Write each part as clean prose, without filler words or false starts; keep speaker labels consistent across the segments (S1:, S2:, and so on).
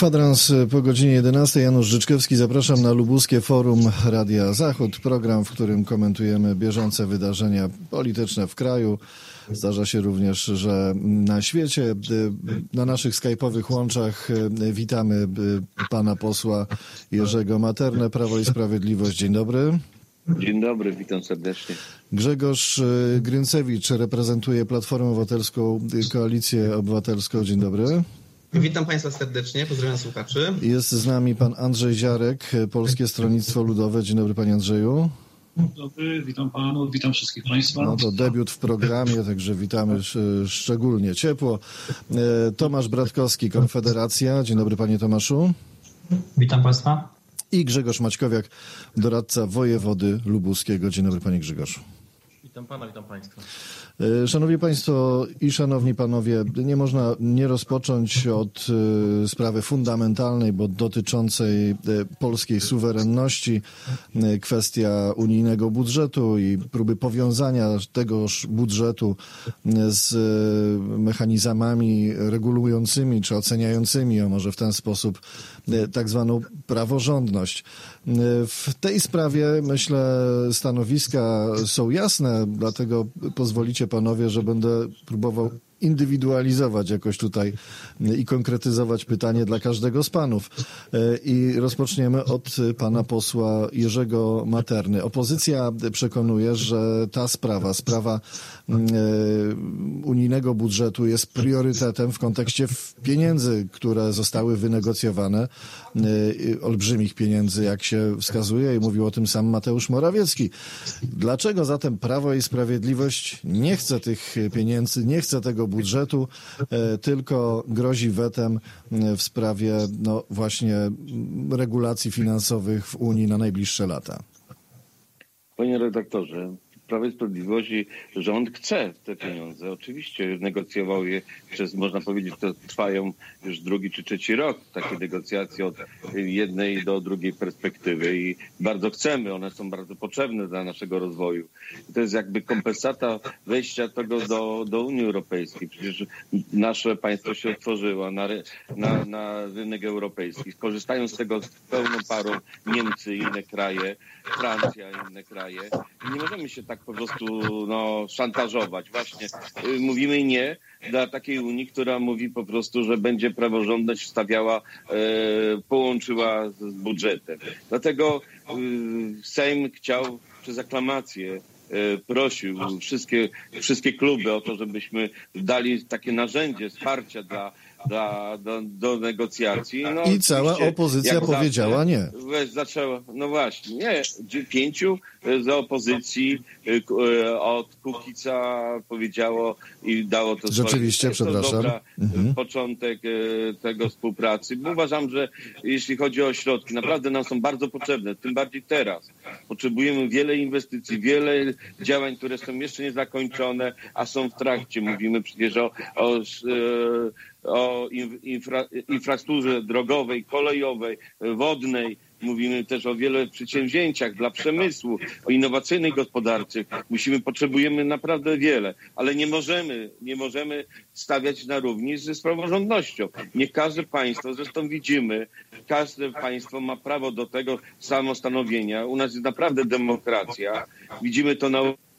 S1: Kwadrans po godzinie 11. Janusz Życzkewski. Zapraszam na Lubuskie Forum Radia Zachód. Program, w którym komentujemy bieżące wydarzenia polityczne w kraju. Zdarza się również, że na świecie. Na naszych skype'owych łączach witamy pana posła Jerzego Maternę, Prawo i Sprawiedliwość. Dzień dobry.
S2: Dzień dobry, witam serdecznie.
S1: Grzegorz Grzyncewicz reprezentuje Platformę Obywatelską, Koalicję Obywatelską. Dzień dobry.
S3: Witam Państwa serdecznie, pozdrawiam słuchaczy.
S1: Jest z nami pan Andrzej Ziarek, Polskie Stronnictwo Ludowe. Dzień dobry, panie Andrzeju.
S4: Dzień dobry, witam panów, witam wszystkich państwa.
S1: No to debiut w programie, także witamy szczególnie ciepło. Tomasz Bratkowski, Konfederacja. Dzień dobry, panie Tomaszu.
S5: Witam państwa.
S1: I Grzegorz Maćkowiak, doradca wojewody lubuskiego. Dzień dobry, panie Grzegorzu.
S5: Witam pana, witam państwa.
S1: Szanowni państwo i szanowni panowie, nie można nie rozpocząć od sprawy fundamentalnej, bo dotyczącej polskiej suwerenności, kwestia unijnego budżetu i próby powiązania tegoż budżetu z mechanizmami regulującymi czy oceniającymi, a może w ten sposób, tak zwaną praworządność. W tej sprawie, myślę, stanowiska są jasne, dlatego pozwolicie panowie, że będę próbował indywidualizować jakoś tutaj i konkretyzować pytanie dla każdego z panów. I rozpoczniemy od pana posła Jerzego Materny. Opozycja przekonuje, że ta sprawa unijnego budżetu jest priorytetem w kontekście pieniędzy, które zostały wynegocjowane, olbrzymich pieniędzy, jak się wskazuje, i mówił o tym sam Mateusz Morawiecki. Dlaczego zatem Prawo i Sprawiedliwość nie chce tych pieniędzy, nie chce tego budżetu, tylko grozi wetem w sprawie właśnie regulacji finansowych w Unii na najbliższe lata?
S2: Panie redaktorze, Prawo i Sprawiedliwości rząd chce te pieniądze. Oczywiście negocjował je można powiedzieć, to trwają już drugi czy trzeci rok, takie negocjacje od jednej do drugiej perspektywy i bardzo chcemy, one są bardzo potrzebne dla naszego rozwoju. To jest jakby kompensata wejścia tego do Unii Europejskiej. Przecież nasze państwo się otworzyło na rynek europejski. Korzystają z tego z pełną parą Niemcy i inne kraje, Francja i inne kraje. Nie możemy się tak po prostu szantażować. Właśnie mówimy nie dla takiej Unii, która mówi po prostu, że będzie praworządność stawiała, połączyła z budżetem. Dlatego Sejm chciał przez aklamację prosił wszystkie kluby o to, żebyśmy dali takie narzędzie wsparcia do negocjacji.
S1: I cała opozycja powiedziała nie.
S2: Zaczęła, no właśnie, nie. 5 z opozycji od Kukiza powiedziało i dało to
S1: rzeczywiście, przepraszam.
S2: Początek tego współpracy. Bo uważam, że jeśli chodzi o środki, naprawdę nam są bardzo potrzebne, tym bardziej teraz. Potrzebujemy wiele inwestycji, wiele działań, które są jeszcze niezakończone, a są w trakcie. Mówimy przecież o infrastrukturze drogowej, kolejowej, wodnej. Mówimy też o wielu przedsięwzięciach dla przemysłu, o innowacyjnych gospodarczych. Potrzebujemy naprawdę wiele, ale nie możemy stawiać na równi z praworządnością. Niech każde państwo, zresztą widzimy, każde państwo ma prawo do tego samostanowienia. U nas jest naprawdę demokracja. Widzimy to na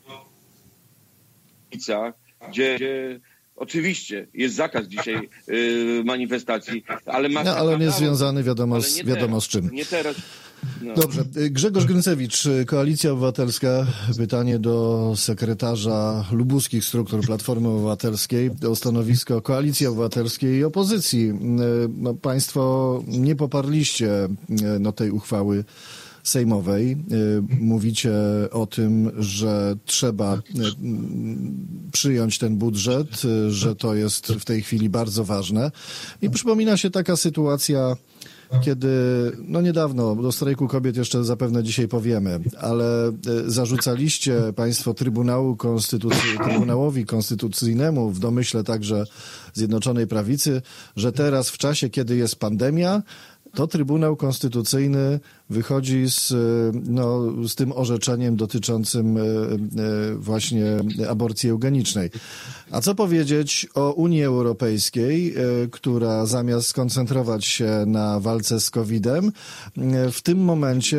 S2: ulicach, gdzie oczywiście jest zakaz dzisiaj manifestacji, ale
S1: ale nie związany wiadomo z czym.
S2: Nie teraz. No.
S1: Dobrze. Grzegorz Grzyncewicz, Koalicja Obywatelska. Pytanie do sekretarza lubuskich struktur Platformy Obywatelskiej o stanowisko Koalicji Obywatelskiej i opozycji. Państwo nie poparliście tej uchwały sejmowej. Mówicie o tym, że trzeba przyjąć ten budżet, że to jest w tej chwili bardzo ważne. I przypomina się taka sytuacja, kiedy niedawno, do strajku kobiet jeszcze zapewne dzisiaj powiemy, ale zarzucaliście państwo Trybunałowi Konstytucyjnemu, w domyśle także Zjednoczonej Prawicy, że teraz w czasie, kiedy jest pandemia, to Trybunał Konstytucyjny wychodzi z tym orzeczeniem dotyczącym właśnie aborcji eugenicznej. A co powiedzieć o Unii Europejskiej, która zamiast skoncentrować się na walce z COVID-em, w tym momencie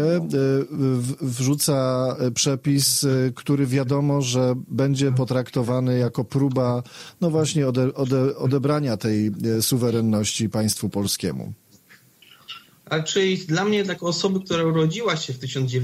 S1: wrzuca przepis, który wiadomo, że będzie potraktowany jako próba no właśnie odebrania tej suwerenności państwu polskiemu.
S3: A czyli dla mnie, jako osoby, która urodziła się w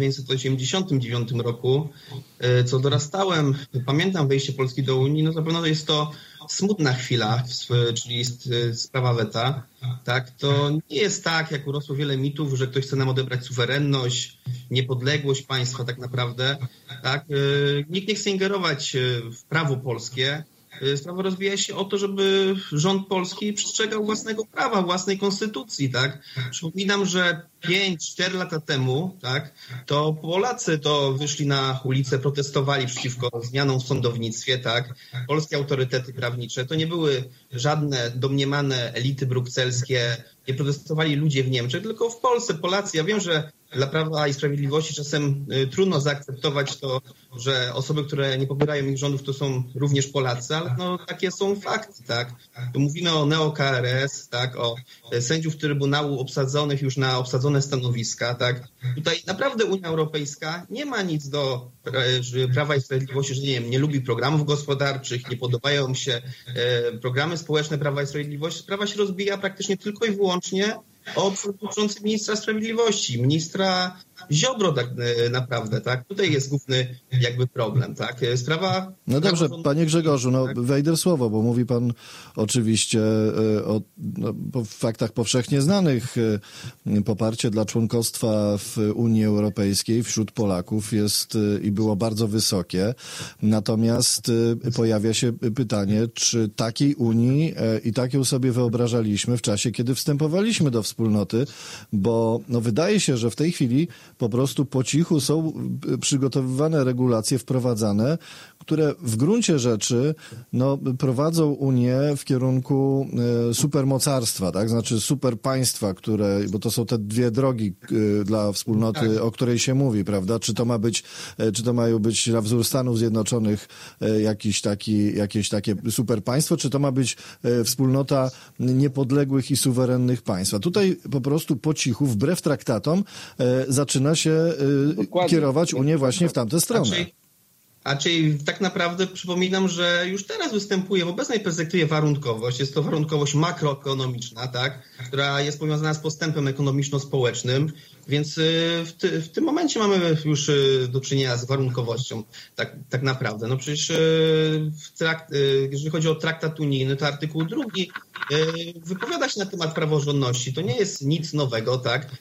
S3: 1989 roku, co dorastałem, pamiętam wejście Polski do Unii, no na pewno jest to smutna chwila, czyli sprawa weta. Tak? To nie jest tak, jak urosło wiele mitów, że ktoś chce nam odebrać suwerenność, niepodległość państwa tak naprawdę. Tak? Nikt nie chce ingerować w prawo polskie. Sprawa rozwija się o to, żeby rząd polski przestrzegał własnego prawa, własnej konstytucji, tak? Przypominam, że 5-4 lata temu, tak, to Polacy to wyszli na ulicę, protestowali przeciwko zmianom w sądownictwie, tak? Polskie autorytety prawnicze to nie były żadne domniemane elity brukselskie, nie protestowali ludzie w Niemczech, tylko w Polsce, Polacy. Ja wiem, że dla Prawa i Sprawiedliwości czasem trudno zaakceptować to, że osoby, które nie popierają ich rządów, to są również Polacy, ale no, takie są fakty, tak? Tu mówimy o neo-KRS, tak? O sędziów Trybunału obsadzonych już na obsadzone stanowiska, tak? Tutaj naprawdę Unia Europejska nie ma nic do Prawa i Sprawiedliwości, że nie wiem, nie lubi programów gospodarczych, nie podobają się programy społeczne Prawa i Sprawiedliwości. Sprawa się rozbija praktycznie tylko i wyłącznie o przewodniczącym ministra sprawiedliwości, ministra Ziobro tak naprawdę, tak? Tutaj jest główny jakby problem, tak? Sprawa...
S1: No dobrze, panie Grzegorzu, no wejdę w słowo, bo mówi pan oczywiście o faktach powszechnie znanych. Poparcie dla członkostwa w Unii Europejskiej wśród Polaków jest i było bardzo wysokie. Natomiast pojawia się pytanie, czy takiej Unii i tak ją sobie wyobrażaliśmy w czasie, kiedy wstępowaliśmy do wspólnoty, bo no wydaje się, że w tej chwili po prostu po cichu są przygotowywane regulacje, wprowadzane, które w gruncie rzeczy no, prowadzą Unię w kierunku supermocarstwa, tak? Znaczy superpaństwa, które, bo to są te dwie drogi dla wspólnoty, o której się mówi, prawda? Czy to mają być na wzór Stanów Zjednoczonych jakieś takie superpaństwo, czy to ma być wspólnota niepodległych i suwerennych państw. A tutaj po prostu po cichu, wbrew traktatom, zaczyna się kierować Unię właśnie w tamtę stronę.
S3: A czyli tak naprawdę przypominam, że już teraz występuje w obecnej perspektywie warunkowość. Jest to warunkowość makroekonomiczna, tak, która jest powiązana z postępem ekonomiczno-społecznym, więc w tym momencie mamy już do czynienia z warunkowością tak naprawdę. No przecież jeżeli chodzi o traktat unijny, to artykuł 2 wypowiada się na temat praworządności. To nie jest nic nowego, tak,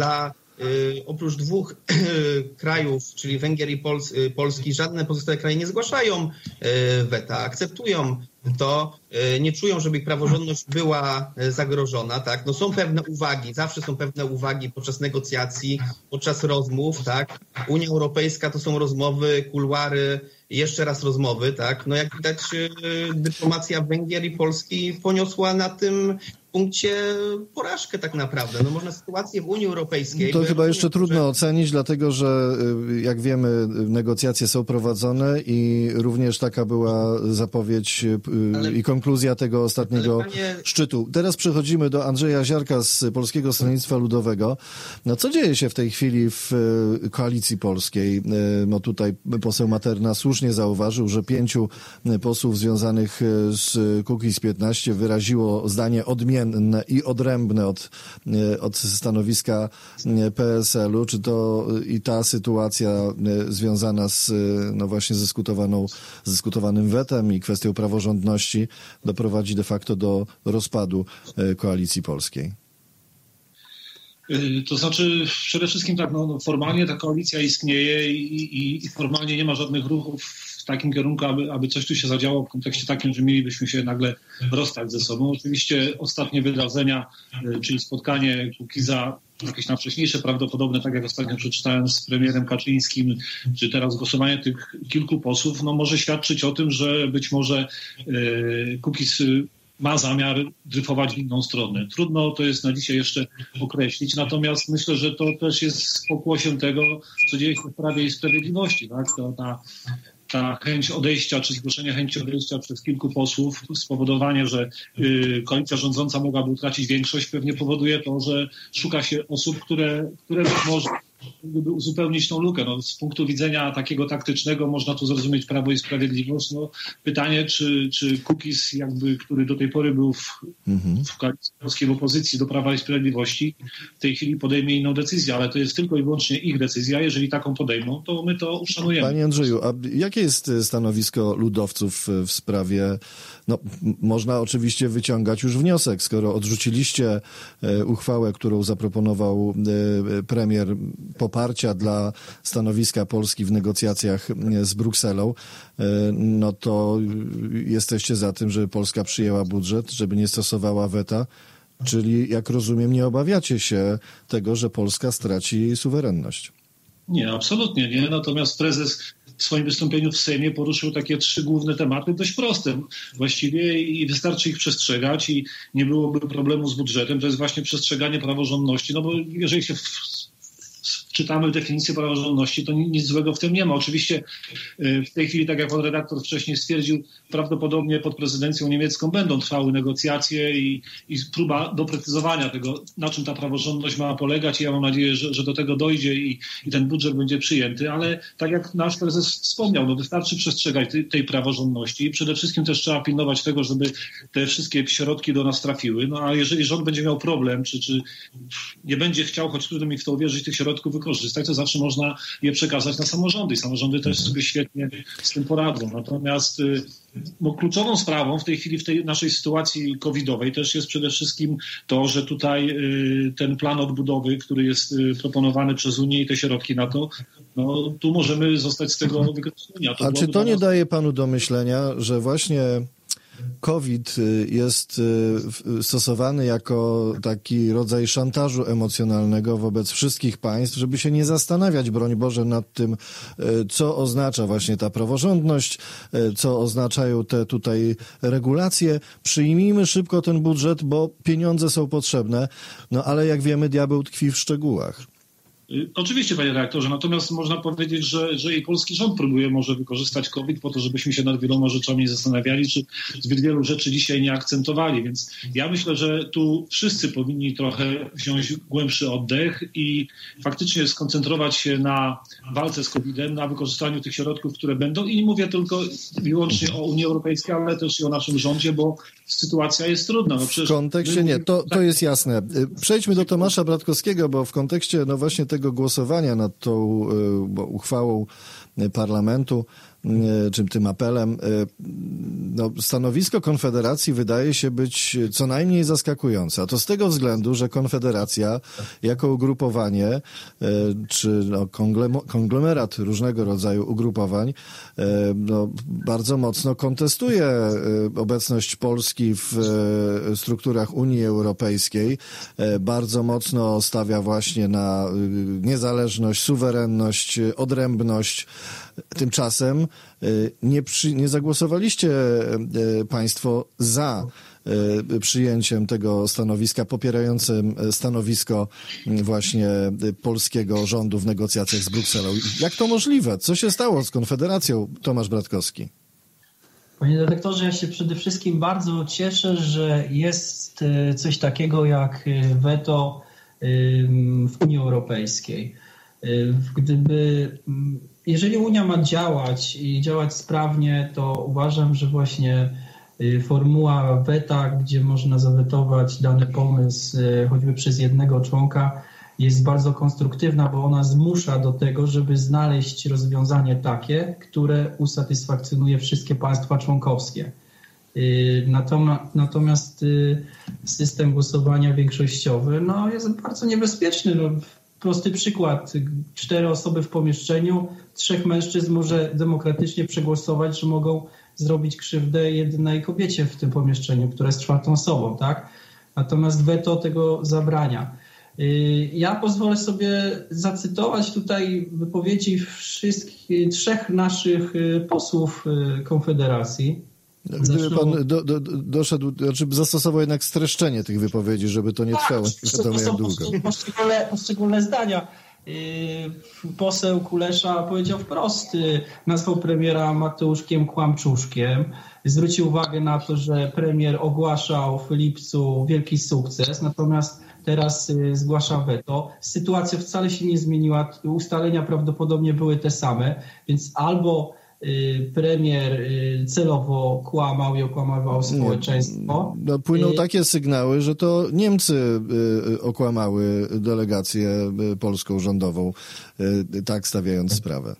S3: oprócz dwóch krajów, czyli Węgier i Polski, żadne pozostałe kraje nie zgłaszają weta, akceptują to, nie czują, żeby ich praworządność była zagrożona, tak? No są pewne uwagi, zawsze są pewne uwagi podczas negocjacji, podczas rozmów, tak? Unia Europejska to są rozmowy, kuluary, jeszcze raz rozmowy, tak? No jak widać, dyplomacja Węgier i Polski poniosła na tym punkcie porażkę tak naprawdę. No można sytuację w Unii Europejskiej...
S1: To chyba jeszcze trudno ocenić, dlatego że jak wiemy, negocjacje są prowadzone i również taka była zapowiedź i konkluzja tego ostatniego szczytu. Teraz przechodzimy do Andrzeja Ziarka z Polskiego Stronnictwa Ludowego. No co dzieje się w tej chwili w Koalicji Polskiej? No tutaj poseł Materna słusznie zauważył, że 5 posłów związanych z Kukiz 15 wyraziło zdanie odmienne i odrębne od stanowiska PSL-u. Czy to i ta sytuacja związana z no właśnie z dyskutowanym wetem i kwestią praworządności doprowadzi de facto do rozpadu Koalicji Polskiej?
S4: To znaczy przede wszystkim tak, no, formalnie ta koalicja istnieje i formalnie nie ma żadnych ruchów w takim kierunku, aby coś tu się zadziało w kontekście takim, że mielibyśmy się nagle rozstać ze sobą. Oczywiście ostatnie wydarzenia, czyli spotkanie Kukiza, jakieś na wcześniejsze prawdopodobne, tak jak ostatnio przeczytałem z premierem Kaczyńskim, czy teraz głosowanie tych kilku posłów, no może świadczyć o tym, że być może Kukiz ma zamiar dryfować w inną stronę. Trudno to jest na dzisiaj jeszcze określić, natomiast myślę, że to też jest pokłosiem tego, co dzieje się w Prawie i Sprawiedliwości. Tak? Ta chęć odejścia, czy zgłoszenie chęci odejścia przez kilku posłów, spowodowanie, że koalicja rządząca mogłaby utracić większość, pewnie powoduje to, że szuka się osób, które być może gdyby uzupełnić tą lukę. No, z punktu widzenia takiego taktycznego można tu zrozumieć Prawo i Sprawiedliwość. No, pytanie, czy Kukiz, który do tej pory był w koalicji polskiej w opozycji do Prawa i Sprawiedliwości, w tej chwili podejmie inną decyzję, ale to jest tylko i wyłącznie ich decyzja. Jeżeli taką podejmą, to my to uszanujemy.
S1: Panie Andrzeju, a jakie jest stanowisko ludowców w sprawie, no można oczywiście wyciągać już wniosek, skoro odrzuciliście uchwałę, którą zaproponował premier poparcia dla stanowiska Polski w negocjacjach z Brukselą, no to jesteście za tym, żeby Polska przyjęła budżet, żeby nie stosowała weta, czyli jak rozumiem nie obawiacie się tego, że Polska straci suwerenność.
S4: Nie, absolutnie nie. Natomiast prezes w swoim wystąpieniu w Sejmie poruszył takie 3 główne tematy, dość proste właściwie i wystarczy ich przestrzegać i nie byłoby problemu z budżetem. To jest właśnie przestrzeganie praworządności, no bo jeżeli się czytamy definicję praworządności, to nic złego w tym nie ma. Oczywiście w tej chwili, tak jak pan redaktor wcześniej stwierdził, prawdopodobnie pod prezydencją niemiecką będą trwały negocjacje i próba doprecyzowania tego, na czym ta praworządność ma polegać. I ja mam nadzieję, że do tego dojdzie i ten budżet będzie przyjęty, ale tak jak nasz prezes wspomniał, no wystarczy przestrzegać tej praworządności i przede wszystkim też trzeba pilnować tego, żeby te wszystkie środki do nas trafiły. No a jeżeli rząd będzie miał problem, czy nie będzie chciał, choć trudno mi w to uwierzyć, tych środków wykorzystać, to zawsze można je przekazać na samorządy i samorządy też sobie świetnie z tym poradzą. Natomiast kluczową sprawą w tej chwili, w tej naszej sytuacji covidowej też jest przede wszystkim to, że tutaj ten plan odbudowy, który jest proponowany przez Unię i te środki na to, no tu możemy zostać z tego wykreśleni.
S1: A czy to nie daje panu do myślenia, że właśnie COVID jest stosowany jako taki rodzaj szantażu emocjonalnego wobec wszystkich państw, żeby się nie zastanawiać, broń Boże, nad tym, co oznacza właśnie ta praworządność, co oznaczają te tutaj regulacje. Przyjmijmy szybko ten budżet, bo pieniądze są potrzebne, no ale jak wiemy, diabeł tkwi w szczegółach.
S4: Oczywiście, panie redaktorze, natomiast można powiedzieć, że i polski rząd próbuje może wykorzystać COVID po to, żebyśmy się nad wieloma rzeczami nie zastanawiali, czy zbyt wielu rzeczy dzisiaj nie akcentowali. Więc ja myślę, że tu wszyscy powinni trochę wziąć głębszy oddech i faktycznie skoncentrować się na walce z COVID-em, na wykorzystaniu tych środków, które będą. I nie mówię tylko i wyłącznie o Unii Europejskiej, ale też i o naszym rządzie, bo sytuacja jest trudna. No
S1: w kontekście nie, to jest jasne. Przejdźmy do Tomasza Bratkowskiego, bo w kontekście no właśnie tego głosowania nad tą uchwałą parlamentu, czy tym apelem, no, stanowisko Konfederacji wydaje się być co najmniej zaskakujące. A to z tego względu, że Konfederacja jako ugrupowanie, czy no, konglomerat różnego rodzaju ugrupowań, no, bardzo mocno kontestuje obecność Polski w strukturach Unii Europejskiej, bardzo mocno stawia właśnie na niezależność, suwerenność, odrębność. Tymczasem nie zagłosowaliście państwo za przyjęciem tego stanowiska, popierającym stanowisko właśnie polskiego rządu w negocjacjach z Brukselą. Jak to możliwe? Co się stało z Konfederacją? Tomasz Bratkowski.
S5: Panie dyrektorze, ja się przede wszystkim bardzo cieszę, że jest coś takiego jak weto w Unii Europejskiej. Jeżeli Unia ma działać i działać sprawnie, to uważam, że właśnie formuła weta, gdzie można zawetować dany pomysł choćby przez jednego członka, jest bardzo konstruktywna, bo ona zmusza do tego, żeby znaleźć rozwiązanie takie, które usatysfakcjonuje wszystkie państwa członkowskie. Natomiast system głosowania większościowy jest bardzo niebezpieczny. Prosty przykład. 4 osoby w pomieszczeniu, 3 mężczyzn może demokratycznie przegłosować, że mogą zrobić krzywdę jednej kobiecie w tym pomieszczeniu, która jest 4. osobą, tak? Natomiast weto tego zabrania. Ja pozwolę sobie zacytować tutaj wypowiedzi wszystkich 3 naszych posłów Konfederacji.
S1: Gdyby pan doszedł, znaczy zastosował jednak streszczenie tych wypowiedzi, żeby to nie trwało nie wiadomo jak długo.
S5: Poszczególne zdania. Poseł Kulesza powiedział wprost, nazwał premiera Mateuszkiem Kłamczuszkiem. Zwrócił uwagę na to, że premier ogłaszał w lipcu wielki sukces, natomiast teraz zgłasza weto. Sytuacja wcale się nie zmieniła, ustalenia prawdopodobnie były te same, więc albo premier celowo kłamał i okłamywał społeczeństwo.
S1: No, płyną takie sygnały, że to Niemcy okłamały delegację polską rządową, tak stawiając sprawę.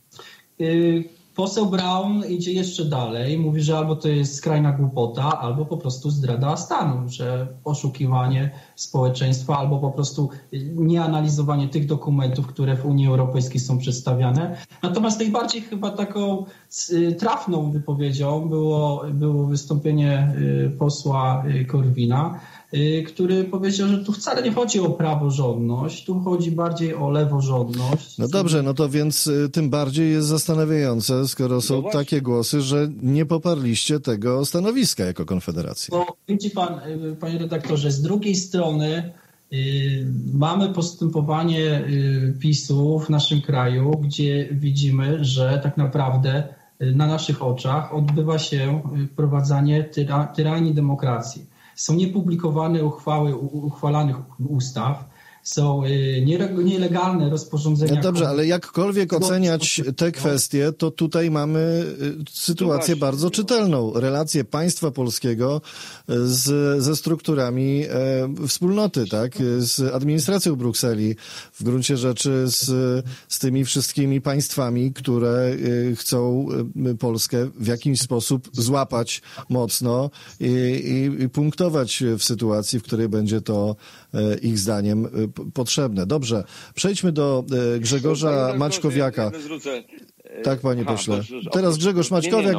S5: Poseł Braun idzie jeszcze dalej. Mówi, że albo to jest skrajna głupota, albo po prostu zdrada stanu, że oszukiwanie społeczeństwa, albo po prostu nieanalizowanie tych dokumentów, które w Unii Europejskiej są przedstawiane. Natomiast najbardziej chyba taką trafną wypowiedzią było wystąpienie posła Korwina, który powiedział, że tu wcale nie chodzi o praworządność, tu chodzi bardziej o leworządność.
S1: No dobrze, no to więc tym bardziej jest zastanawiające, skoro są takie głosy, że nie poparliście tego stanowiska jako Konfederacja.
S5: Bo widzi pan, panie redaktorze, z drugiej strony mamy postępowanie PiS-u w naszym kraju, gdzie widzimy, że tak naprawdę na naszych oczach odbywa się wprowadzanie tyranii demokracji. Są niepublikowane uchwały uchwalanych ustaw, są nielegalne rozporządzenia.
S1: No dobrze, ale jakkolwiek oceniać te kwestie, to tutaj mamy sytuację bardzo czytelną. Relacje państwa polskiego ze strukturami wspólnoty, tak? Z administracją Brukseli, w gruncie rzeczy z tymi wszystkimi państwami, które chcą Polskę w jakiś sposób złapać mocno i punktować w sytuacji, w której będzie to ich zdaniem potrzebne. Dobrze, przejdźmy do Grzegorza Maćkowiaka. Tak, panie pośle. Teraz Grzegorz Maćkowiak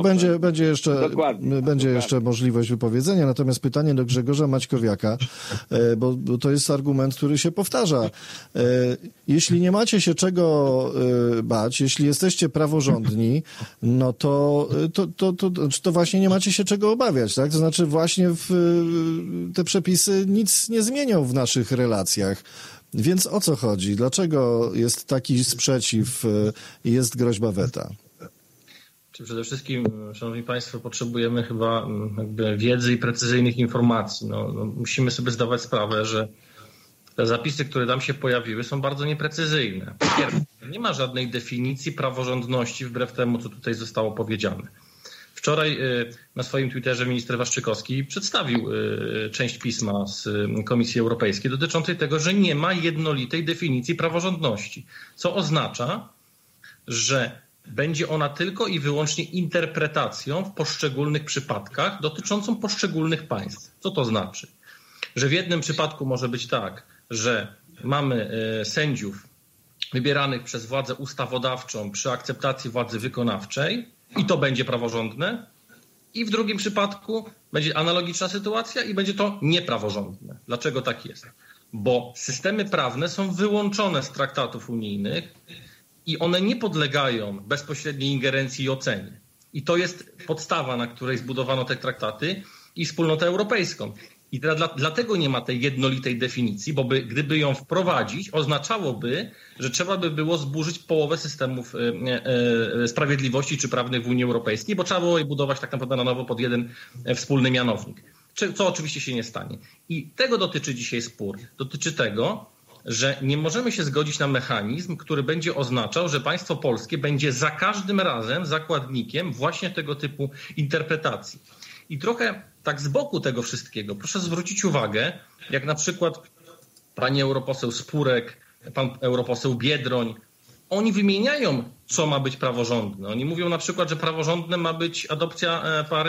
S1: będzie jeszcze możliwość wypowiedzenia, natomiast pytanie do Grzegorza Maćkowiaka, bo to jest argument, który się powtarza. Jeśli nie macie się czego bać, jeśli jesteście praworządni, no to właśnie nie macie się czego obawiać, tak? To znaczy właśnie te przepisy nic nie zmienią w naszych relacjach. Więc o co chodzi? Dlaczego jest taki sprzeciw i jest groźba weta?
S6: Przede wszystkim, szanowni państwo, potrzebujemy chyba jakby wiedzy i precyzyjnych informacji. Musimy sobie zdawać sprawę, że te zapisy, które tam się pojawiły, są bardzo nieprecyzyjne. Po pierwsze, nie ma żadnej definicji praworządności wbrew temu, co tutaj zostało powiedziane. Wczoraj na swoim Twitterze minister Waszczykowski przedstawił część pisma z Komisji Europejskiej dotyczącej tego, że nie ma jednolitej definicji praworządności, co oznacza, że będzie ona tylko i wyłącznie interpretacją w poszczególnych przypadkach dotyczącą poszczególnych państw. Co to znaczy? Że w jednym przypadku może być tak, że mamy sędziów wybieranych przez władzę ustawodawczą przy akceptacji władzy wykonawczej, i to będzie praworządne. I w drugim przypadku będzie analogiczna sytuacja i będzie to niepraworządne. Dlaczego tak jest? Bo systemy prawne są wyłączone z traktatów unijnych i one nie podlegają bezpośredniej ingerencji i ocenie. I to jest podstawa, na której zbudowano te traktaty i wspólnotę europejską. I dlatego nie ma tej jednolitej definicji, bo gdyby ją wprowadzić, oznaczałoby, że trzeba by było zburzyć połowę systemów sprawiedliwości czy prawnych w Unii Europejskiej, bo trzeba było je budować tak naprawdę na nowo pod jeden wspólny mianownik, co oczywiście się nie stanie. I tego dotyczy dzisiaj spór. Dotyczy tego, że nie możemy się zgodzić na mechanizm, który będzie oznaczał, że państwo polskie będzie za każdym razem zakładnikiem właśnie tego typu interpretacji. I trochę tak z boku tego wszystkiego proszę zwrócić uwagę, jak na przykład pani europoseł Spurek, pan europoseł Biedroń, oni wymieniają, co ma być praworządne. Oni mówią na przykład, że praworządne ma być adopcja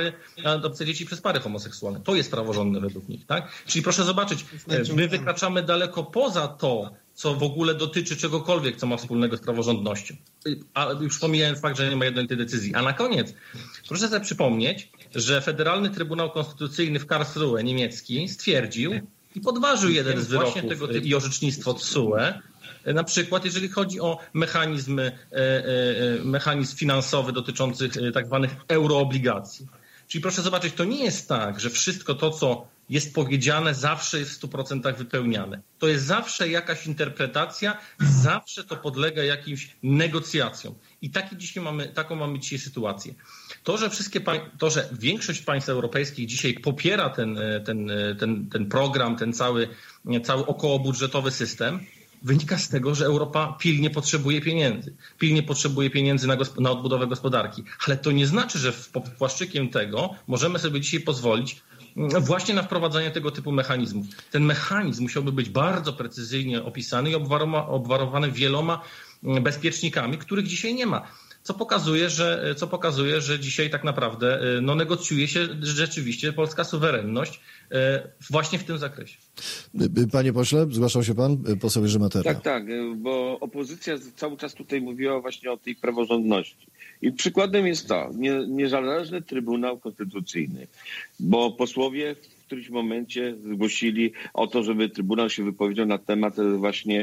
S6: dzieci przez pary homoseksualne. To jest praworządne według nich, tak? Czyli proszę zobaczyć, my wykraczamy daleko poza to, co w ogóle dotyczy czegokolwiek, co ma wspólnego z praworządnością. A już pomijając fakt, że nie ma jednolitej decyzji. A na koniec proszę sobie przypomnieć, że Federalny Trybunał Konstytucyjny w Karlsruhe niemiecki stwierdził i podważył jeden z wyroków tego typu i orzecznictwo TSUE, na przykład jeżeli chodzi o mechanizm finansowy dotyczący tak zwanych euroobligacji. Czyli proszę zobaczyć, to nie jest tak, że wszystko to, co jest powiedziane, zawsze jest w 100% wypełniane. To jest zawsze jakaś interpretacja, zawsze to podlega jakimś negocjacjom. I taką mamy dzisiaj sytuację. To, że większość państw europejskich dzisiaj popiera ten program, ten cały okołobudżetowy system, wynika z tego, że Europa pilnie potrzebuje pieniędzy. Pilnie potrzebuje pieniędzy na odbudowę gospodarki. Ale to nie znaczy, że pod płaszczykiem tego możemy sobie dzisiaj pozwolić właśnie na wprowadzanie tego typu mechanizmów. Ten mechanizm musiałby być bardzo precyzyjnie opisany i obwarowany wieloma bezpiecznikami, których dzisiaj nie ma. Co pokazuje, że dzisiaj tak naprawdę negocjuje się rzeczywiście polska suwerenność właśnie w tym zakresie.
S1: Panie pośle, zgłaszał się pan, poseł Jerzy Matera.
S2: Tak, bo opozycja cały czas tutaj mówiła właśnie o tej praworządności. I przykładem jest to, niezależny Trybunał Konstytucyjny, bo posłowie w którymś momencie zgłosili o to, żeby Trybunał się wypowiedział na temat właśnie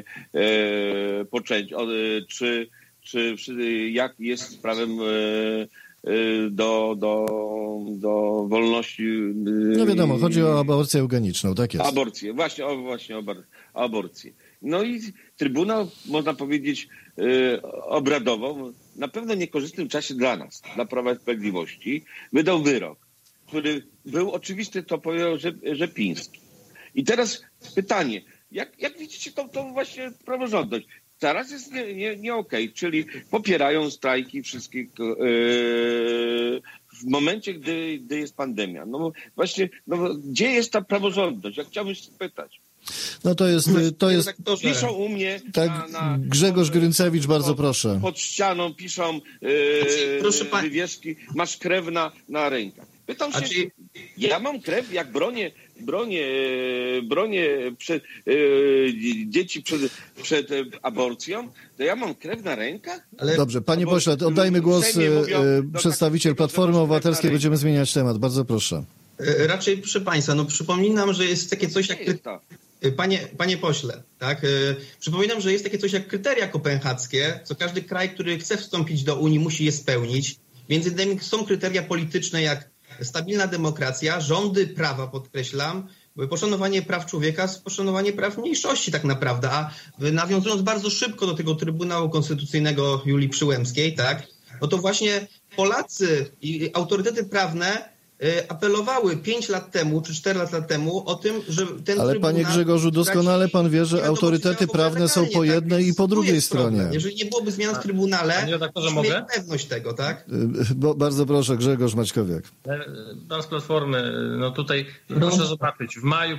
S2: jak jest z prawem do wolności.
S1: No wiadomo, chodzi o aborcję eugeniczną, tak jest.
S2: Aborcję, właśnie o aborcję. No i Trybunał, można powiedzieć, obradował na pewno niekorzystnym czasie dla nas, dla Prawa i Sprawiedliwości, wydał wyrok, który był oczywisty, to powiedział Rzepiński. I teraz pytanie, jak widzicie tą właśnie praworządność? Teraz jest nie okej, czyli popierają strajki wszystkich w momencie, gdy jest pandemia. No właśnie, gdzie jest ta praworządność? Ja chciałbym się spytać.
S1: No to jest...
S2: Piszą u mnie
S1: tak, Grzegorz Gryncewicz, bardzo proszę.
S2: Pod ścianą piszą wywieszki, masz krew na rękach. Pytam się, ja mam krew, jak bronię dzieci przed aborcją, to ja mam krew na rękach?
S1: Dobrze, panie pośle, oddajmy głos przedstawiciel Platformy Obywatelskiej, będziemy zmieniać temat. Bardzo proszę.
S3: Raczej, proszę państwa, przypominam, że jest takie coś jak... Panie pośle, tak? Przypominam, że jest takie coś jak kryteria kopenhaskie, co każdy kraj, który chce wstąpić do Unii, musi je spełnić. Między innymi są kryteria polityczne jak stabilna demokracja, rządy prawa, podkreślam, poszanowanie praw człowieka, poszanowanie praw mniejszości tak naprawdę. A nawiązując bardzo szybko do tego Trybunału Konstytucyjnego Julii Przyłębskiej, tak? No to właśnie Polacy i autorytety prawne apelowały 5 lat temu, czy 4 lat temu o tym, że ten
S1: Ale panie Grzegorzu, doskonale pan wie, że autorytety prawne są po jednej i po drugiej stronie.
S3: Jeżeli nie byłoby zmian w Trybunale, to mieć pewność tego, tak?
S1: Bardzo proszę, Grzegorz Maćkowiak.
S6: Pan z Platformy, tutaj proszę zobaczyć, w maju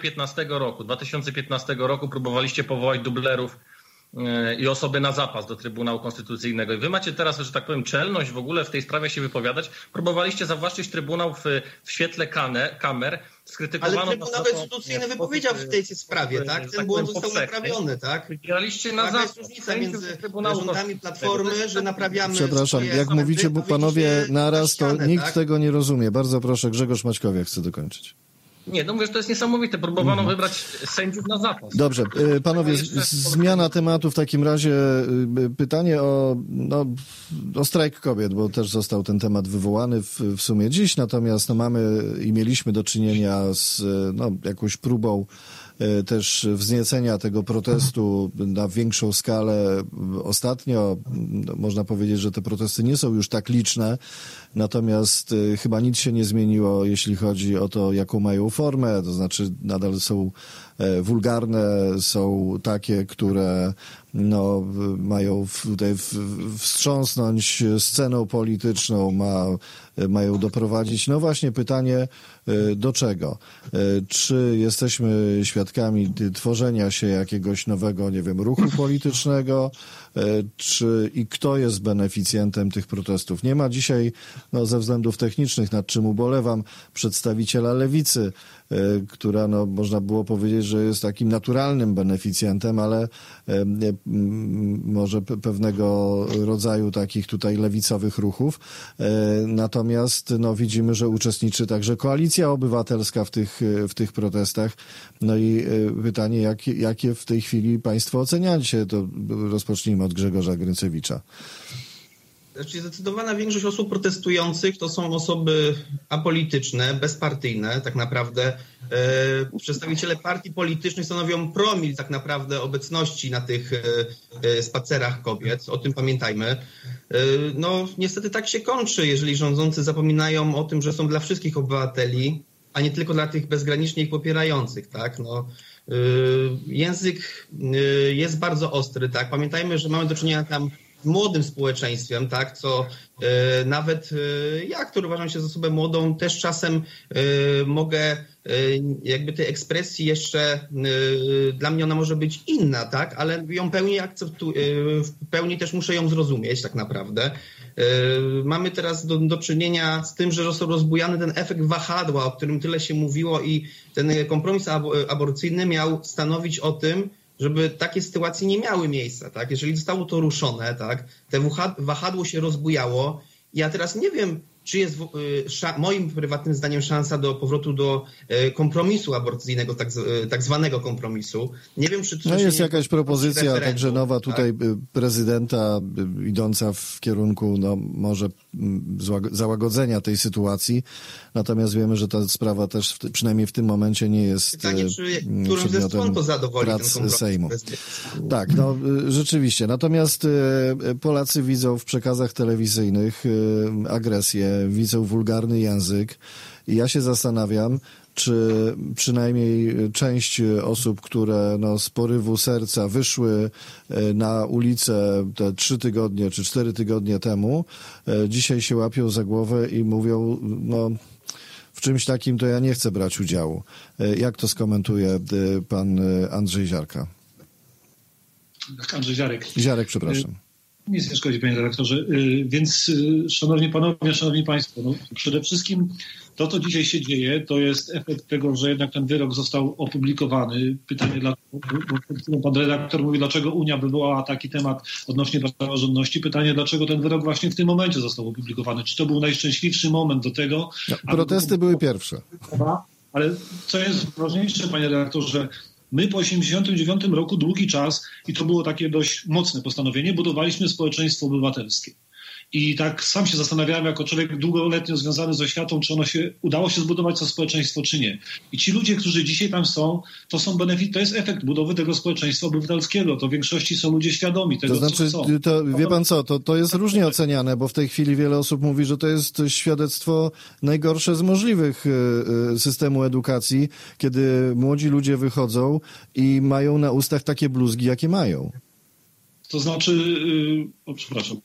S6: 2015 roku próbowaliście powołać dublerów i osoby na zapas do Trybunału Konstytucyjnego. I wy macie teraz, że tak powiem, czelność w ogóle w tej sprawie się wypowiadać. Próbowaliście zawłaszczyć Trybunał w świetle kamer. Skrytykowano...
S3: Ale Trybunał Konstytucyjny wypowiedział w tej sprawie, tak? Ten błąd został naprawiony, tak?
S6: Wybieraliście na zapas.
S3: Jest różnica między rządami Platformy, że naprawiamy...
S1: Przepraszam, jak mówicie panowie naraz, to nikt tego nie rozumie. Bardzo proszę, Grzegorz Maćkowiak chce dokończyć.
S6: Nie, mówię, że to jest niesamowite. Próbowano wybrać sędziów na zapas.
S1: Dobrze, panowie, zmiana tematu w takim razie. Pytanie o strajk kobiet, bo też został ten temat wywołany w sumie dziś, natomiast mamy i mieliśmy do czynienia z jakąś próbą też wzniecenia tego protestu na większą skalę. Ostatnio można powiedzieć, że te protesty nie są już tak liczne, natomiast chyba nic się nie zmieniło, jeśli chodzi o to, jaką mają formę, to znaczy nadal są wulgarne, są takie, które mają tutaj wstrząsnąć sceną polityczną, mają doprowadzić. No właśnie pytanie, do czego? Czy jesteśmy świadkami tworzenia się jakiegoś nowego, ruchu politycznego, i kto jest beneficjentem tych protestów? Nie ma dzisiaj, ze względów technicznych, nad czym ubolewam, przedstawiciela lewicy, która, można było powiedzieć, że jest takim naturalnym beneficjentem, ale może pewnego rodzaju takich tutaj lewicowych ruchów. Natomiast widzimy, że uczestniczy także Koalicja Obywatelska w tych protestach. No i pytanie, jakie w tej chwili państwo oceniacie? To rozpocznijmy od Grzegorza Gryncewicza.
S3: Znaczy zdecydowana większość osób protestujących to są osoby apolityczne, bezpartyjne tak naprawdę. Przedstawiciele partii politycznych stanowią promil tak naprawdę obecności na tych spacerach kobiet. O tym pamiętajmy. No niestety tak się kończy, jeżeli rządzący zapominają o tym, że są dla wszystkich obywateli, a nie tylko dla tych bezgranicznie ich popierających, tak? No, język jest bardzo ostry, tak? Pamiętajmy, że mamy do czynienia tam z młodym społeczeństwem, tak? Co nawet ja, który uważam się za osobę młodą, też czasem mogę jakby tej ekspresji jeszcze, dla mnie ona może być inna, tak? Ale ją pełni akceptuję, w pełni też muszę ją zrozumieć tak naprawdę. Mamy teraz do czynienia z tym, że został rozbujany ten efekt wahadła, o którym tyle się mówiło i ten kompromis aborcyjny miał stanowić o tym, żeby takie sytuacje nie miały miejsca, tak? Jeżeli zostało to ruszone, tak? Te wahadło się rozbujało. Ja teraz nie wiem, czy jest moim prywatnym zdaniem szansa do powrotu do kompromisu aborcyjnego, tak zwanego kompromisu. Nie wiem, czy...
S1: No jest jakaś propozycja, także nowa tutaj prezydenta idąca w kierunku może załagodzenia tej sytuacji. Natomiast wiemy, że ta sprawa też przynajmniej w tym momencie nie jest
S3: pytanie, którym ze stron to zadowoli ten kompromis
S1: Sejmu. Tak, no rzeczywiście. Natomiast Polacy widzą w przekazach telewizyjnych agresję, widzą wulgarny język i ja się zastanawiam, czy przynajmniej część osób, które z porywu serca wyszły na ulicę te 3 tygodnie czy 4 tygodnie temu, dzisiaj się łapią za głowę i mówią, w czymś takim to ja nie chcę brać udziału. Jak to skomentuje pan Andrzej Ziarka?
S4: Andrzej Ziarek.
S1: Ziarek, przepraszam.
S4: Nic nie szkodzi, panie redaktorze. Więc szanowni panowie, szanowni państwo, przede wszystkim to, co dzisiaj się dzieje, to jest efekt tego, że jednak ten wyrok został opublikowany. Pytanie, bo pan redaktor mówi, dlaczego Unia wywołała taki temat odnośnie praworządności. Pytanie, dlaczego ten wyrok właśnie w tym momencie został opublikowany. Czy to był najszczęśliwszy moment do tego?
S1: Protesty były pierwsze.
S4: Ale co jest ważniejsze, panie redaktorze, my po 1989 roku długi czas, i to było takie dość mocne postanowienie, budowaliśmy społeczeństwo obywatelskie. I tak sam się zastanawiałem jako człowiek długoletnio związany z oświatą, czy udało się zbudować to społeczeństwo, czy nie. I ci ludzie, którzy dzisiaj tam są, to jest efekt budowy tego społeczeństwa obywatelskiego. To w większości są ludzie świadomi tego,
S1: to znaczy,
S4: co chcą.
S1: Wie pan co, to jest różnie oceniane, bo w tej chwili wiele osób mówi, że to jest świadectwo najgorsze z możliwych systemu edukacji, kiedy młodzi ludzie wychodzą i mają na ustach takie bluzgi, jakie mają.
S4: To znaczy, przepraszam.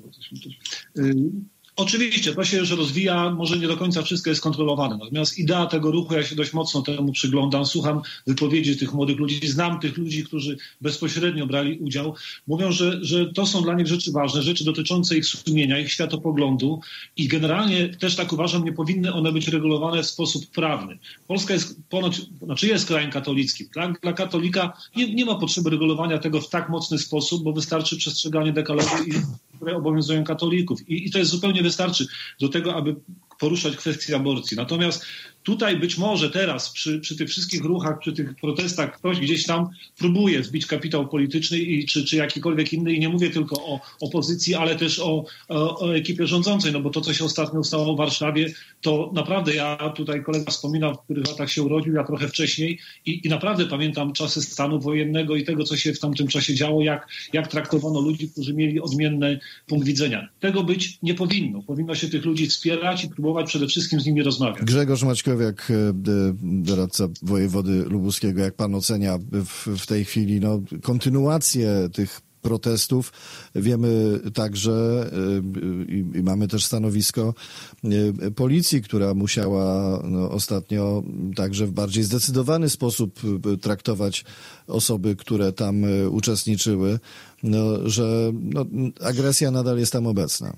S4: Oczywiście, to się już rozwija, może nie do końca wszystko jest kontrolowane. Natomiast idea tego ruchu, ja się dość mocno temu przyglądam, słucham wypowiedzi tych młodych ludzi, znam tych ludzi, którzy bezpośrednio brali udział. Mówią, że to są dla nich rzeczy ważne, rzeczy dotyczące ich sumienia, ich światopoglądu i generalnie też tak uważam, nie powinny one być regulowane w sposób prawny. Polska jest jest krajem katolickim. Dla katolika nie ma potrzeby regulowania tego w tak mocny sposób, bo wystarczy przestrzeganie dekalogu, które obowiązują katolików. I to jest zupełnie wystarczy do tego, aby poruszać kwestię aborcji. Natomiast tutaj być może teraz przy tych wszystkich ruchach, przy tych protestach ktoś gdzieś tam próbuje zbić kapitał polityczny czy jakikolwiek inny i nie mówię tylko o opozycji, ale też o ekipie rządzącej, bo to, co się ostatnio stało w Warszawie, to naprawdę ja tutaj kolega wspominał, w których latach się urodził, ja trochę wcześniej i naprawdę pamiętam czasy stanu wojennego i tego, co się w tamtym czasie działo, jak traktowano ludzi, którzy mieli odmienny punkt widzenia. Tego być nie powinno. Powinno się tych ludzi wspierać i próbować przede wszystkim z nimi rozmawiać.
S1: Grzegorz Maćkowiak, doradca wojewody lubuskiego, jak pan ocenia w tej chwili kontynuację tych protestów? Wiemy także i mamy też stanowisko policji, która musiała ostatnio także w bardziej zdecydowany sposób traktować osoby, które tam uczestniczyły, że agresja nadal jest tam obecna.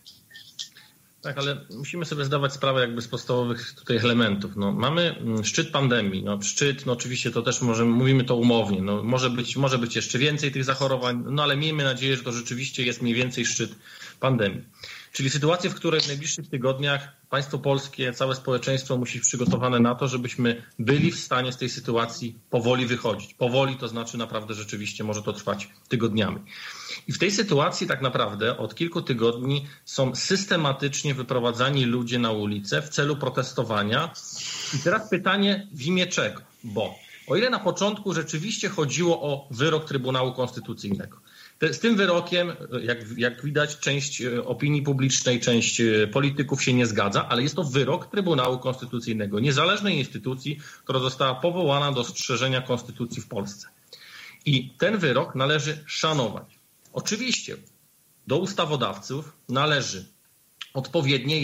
S6: Tak, ale musimy sobie zdawać sprawę z podstawowych tutaj elementów. Mamy szczyt pandemii. Szczyt, oczywiście to też mówimy to umownie. Może być jeszcze więcej tych zachorowań, ale miejmy nadzieję, że to rzeczywiście jest mniej więcej szczyt pandemii. Czyli sytuacja, w której w najbliższych tygodniach państwo polskie, całe społeczeństwo musi być przygotowane na to, żebyśmy byli w stanie z tej sytuacji powoli wychodzić. Powoli to znaczy naprawdę rzeczywiście może to trwać tygodniami. I w tej sytuacji tak naprawdę od kilku tygodni są systematycznie wyprowadzani ludzie na ulicę w celu protestowania. I teraz pytanie, w imię czego? Bo o ile na początku rzeczywiście chodziło o wyrok Trybunału Konstytucyjnego, z tym wyrokiem, jak widać, część opinii publicznej, część polityków się nie zgadza, ale jest to wyrok Trybunału Konstytucyjnego, niezależnej instytucji, która została powołana do strzeżenia konstytucji w Polsce. I ten wyrok należy szanować. Oczywiście do ustawodawców należy odpowiednie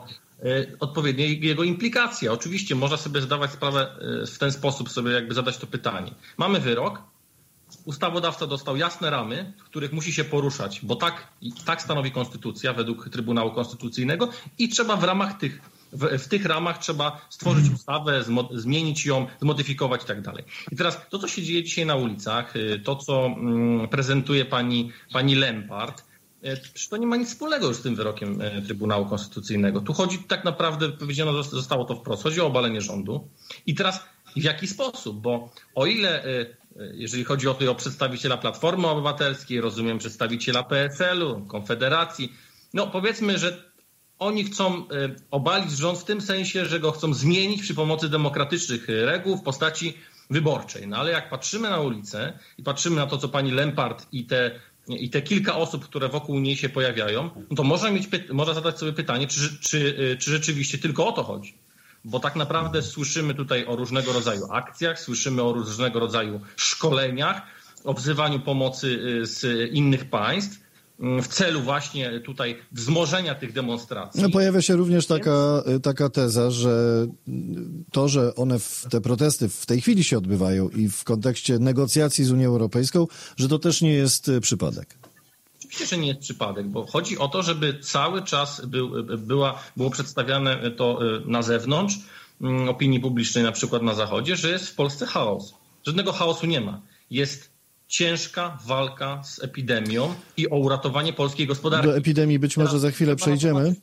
S6: jego implikacje. Oczywiście można sobie zdawać sprawę w ten sposób, sobie jakby zadać to pytanie. Mamy wyrok, ustawodawca dostał jasne ramy, w których musi się poruszać, bo tak stanowi konstytucja według Trybunału Konstytucyjnego i trzeba w tych ramach trzeba stworzyć ustawę, zmienić ją, zmodyfikować i tak dalej. I teraz to, co się dzieje dzisiaj na ulicach, to, co prezentuje pani Lempart, to nie ma nic wspólnego już z tym wyrokiem Trybunału Konstytucyjnego. Tu chodzi tak naprawdę, powiedziano, zostało to wprost, chodzi o obalenie rządu. I teraz w jaki sposób? Bo o ile, jeżeli chodzi o przedstawiciela Platformy Obywatelskiej, rozumiem przedstawiciela PSL-u, Konfederacji, no powiedzmy, że oni chcą obalić rząd w tym sensie, że go chcą zmienić przy pomocy demokratycznych reguł w postaci wyborczej. No ale jak patrzymy na ulicę i patrzymy na to, co pani Lempart i te kilka osób, które wokół niej się pojawiają, no to można zadać sobie pytanie, czy rzeczywiście tylko o to chodzi. Bo tak naprawdę słyszymy tutaj o różnego rodzaju akcjach, słyszymy o różnego rodzaju szkoleniach, o wzywaniu pomocy z innych państw w celu właśnie tutaj wzmożenia tych demonstracji.
S1: No, pojawia się również taka teza, że to, że te protesty w tej chwili się odbywają i w kontekście negocjacji z Unią Europejską, że to też nie jest przypadek.
S6: Oczywiście, że nie jest przypadek, bo chodzi o to, żeby cały czas było przedstawiane to na zewnątrz opinii publicznej, na przykład na Zachodzie, że jest w Polsce chaos. Żadnego chaosu nie ma. Jest ciężka walka z epidemią i o uratowanie polskiej gospodarki.
S1: Do epidemii być może za chwilę przejdziemy.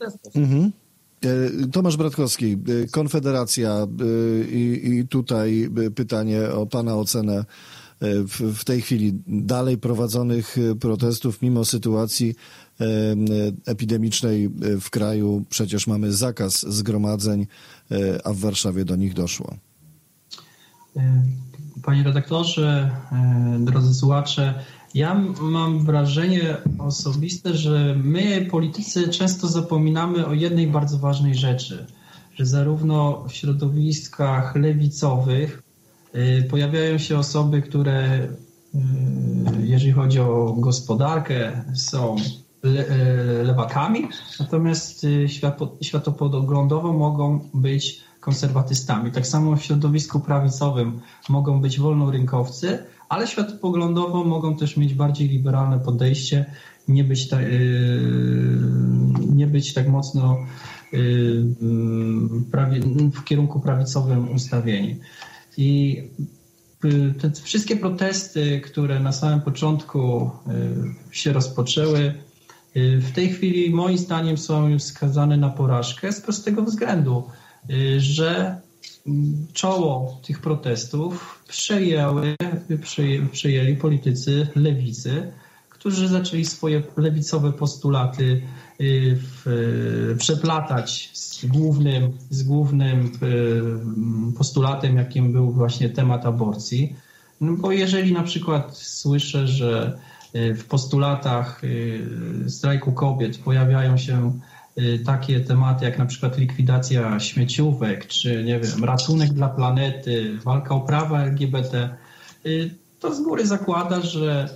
S1: Tomasz Bratkowski, Konfederacja i tutaj pytanie o pana ocenę w tej chwili dalej prowadzonych protestów mimo sytuacji epidemicznej w kraju. Przecież mamy zakaz zgromadzeń, a w Warszawie do nich doszło.
S5: Panie redaktorze, drodzy słuchacze, ja mam wrażenie osobiste, że my, politycy, często zapominamy o jednej bardzo ważnej rzeczy, że zarówno w środowiskach lewicowych pojawiają się osoby, które, jeżeli chodzi o gospodarkę, są lewakami, natomiast światopoglądowo mogą być konserwatystami. Tak samo w środowisku prawicowym mogą być wolnorynkowcy, ale światopoglądowo mogą też mieć bardziej liberalne podejście, nie być tak mocno w kierunku prawicowym ustawieni. I te wszystkie protesty, które na samym początku się rozpoczęły, w tej chwili moim zdaniem są już skazane na porażkę z prostego względu, że czoło tych protestów przejęli politycy lewicy, którzy zaczęli swoje lewicowe postulaty przeplatać z głównym postulatem, jakim był właśnie temat aborcji. No bo jeżeli na przykład słyszę, że w postulatach strajku kobiet pojawiają się takie tematy jak na przykład likwidacja śmieciówek, czy nie wiem, ratunek dla planety, walka o prawa LGBT, to z góry zakłada, że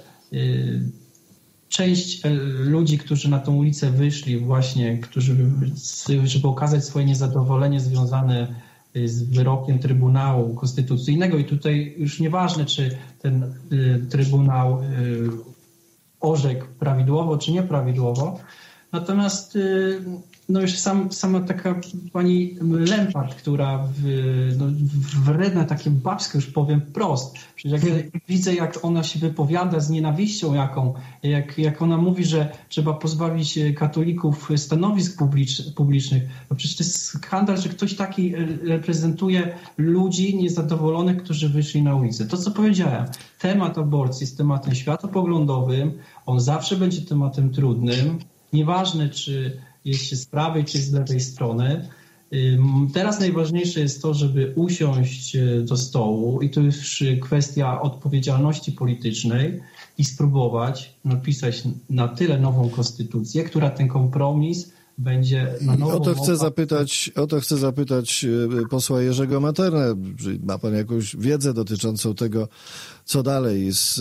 S5: część ludzi, którzy na tą ulicę wyszli właśnie, żeby okazać swoje niezadowolenie związane z wyrokiem Trybunału Konstytucyjnego i tutaj już nieważne, czy ten Trybunał orzekł prawidłowo, czy nieprawidłowo, Natomiast no już sama taka pani Lempart, która wredne, takie babskie, już powiem wprost. Przecież jak widzę, jak ona się wypowiada z nienawiścią jak ona mówi, że trzeba pozbawić katolików stanowisk publicznych, no przecież to jest skandal, że ktoś taki reprezentuje ludzi niezadowolonych, którzy wyszli na ulicę. To, co powiedziałem, temat aborcji jest tematem światopoglądowym, on zawsze będzie tematem trudnym, nieważne, czy jest się z prawej, czy z lewej strony. Teraz najważniejsze jest to, żeby usiąść do stołu i to już kwestia odpowiedzialności politycznej i spróbować napisać na tyle nową konstytucję, która ten kompromis będzie na nowo...
S1: O to chcę zapytać posła Jerzego Maternę. Ma pan jakąś wiedzę dotyczącą tego, co dalej z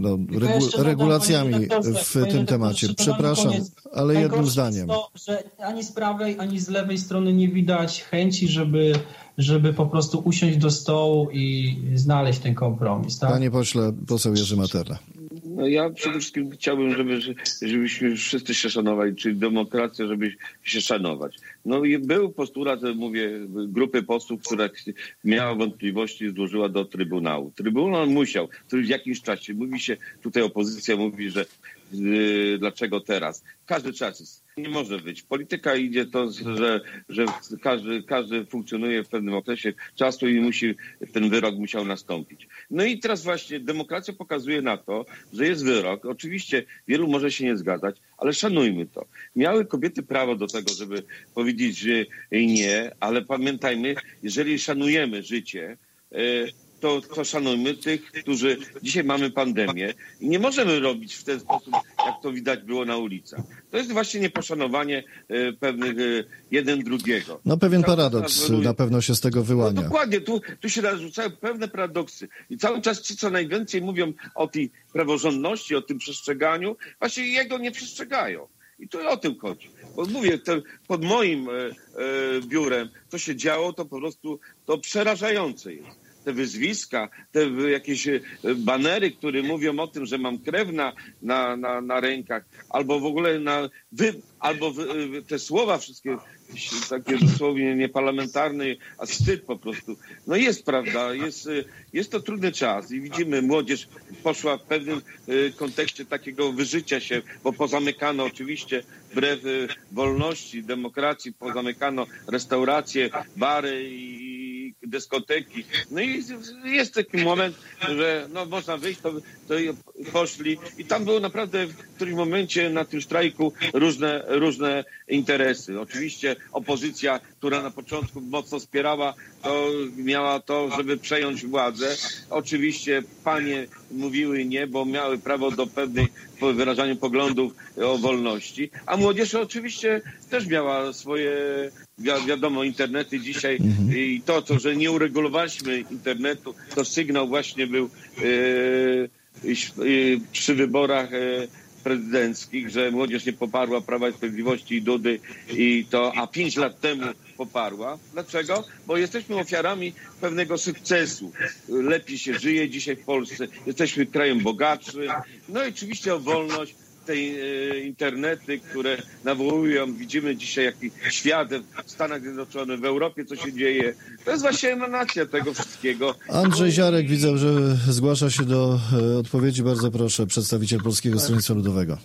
S1: regulacjami w tym temacie? Przepraszam, ale jednym zdaniem.
S5: To, że ani z prawej, ani z lewej strony nie widać chęci, żeby po prostu usiąść do stołu i znaleźć ten kompromis. Tak?
S1: Panie pośle, poseł Jerzy Materna.
S2: No ja przede wszystkim chciałbym, żebyśmy wszyscy się szanowali, czyli demokracja, żeby się szanować. No i był postulat, mówię, grupy posłów, która miała wątpliwości, złożyła do Trybunału. Trybunał musiał, w jakimś czasie, mówi się, tutaj opozycja mówi, że dlaczego teraz? Każdy czas jest. Nie może być. Polityka idzie to, że każdy funkcjonuje w pewnym okresie czasu i ten wyrok musiał nastąpić. No i teraz właśnie demokracja pokazuje na to, że jest wyrok. Oczywiście wielu może się nie zgadzać, ale szanujmy to. Miały kobiety prawo do tego, żeby powiedzieć, że nie, ale pamiętajmy, jeżeli szanujemy życie, to szanujmy tych, którzy... Dzisiaj mamy pandemię i nie możemy robić w ten sposób, jak to widać było na ulicach. To jest właśnie nieposzanowanie pewnych jeden drugiego.
S1: No pewien paradoks na pewno się z tego wyłania.
S2: No, dokładnie, tu się narzucają pewne paradoksy. I cały czas ci, co najwięcej mówią o tej praworządności, o tym przestrzeganiu, właśnie jego nie przestrzegają. I tu o tym chodzi. Bo mówię, pod moim biurem to się działo, to po prostu to przerażające jest. Te wyzwiska, te jakieś banery, które mówią o tym, że mam krew na rękach, albo w ogóle te słowa wszystkie takie dosłownie nieparlamentarne, a wstyd po prostu. No jest prawda, jest to trudny czas i widzimy, młodzież poszła w pewnym kontekście takiego wyżycia się, bo pozamykano oczywiście wbrew wolności, demokracji, pozamykano restauracje, bary i dyskoteki. No i jest taki moment, że no można wyjść, to poszli i tam było naprawdę w którymś momencie na tym strajku różne interesy. Oczywiście opozycja, która na początku mocno wspierała, to miała to, żeby przejąć władzę. Oczywiście panie mówiły nie, bo miały prawo do pewnej wyrażania poglądów o wolności, a młodzież oczywiście też miała swoje, wiadomo, internety dzisiaj i to, że nie uregulowaliśmy internetu, to sygnał właśnie był przy wyborach prezydenckich, że młodzież nie poparła Prawa i Sprawiedliwości i Dudy a 5 lat temu poparła. Dlaczego? Bo jesteśmy ofiarami pewnego sukcesu. Lepiej się żyje dzisiaj w Polsce. Jesteśmy krajem bogatszym. No i oczywiście o wolność. Te internety, które nawołują, widzimy dzisiaj jaki świat w Stanach Zjednoczonych, w Europie, co się dzieje. To jest właśnie emanacja tego wszystkiego.
S1: Andrzej Ziarek, widzę, że zgłasza się do odpowiedzi. Bardzo proszę, przedstawiciel Polskiego Stronnictwa Ludowego.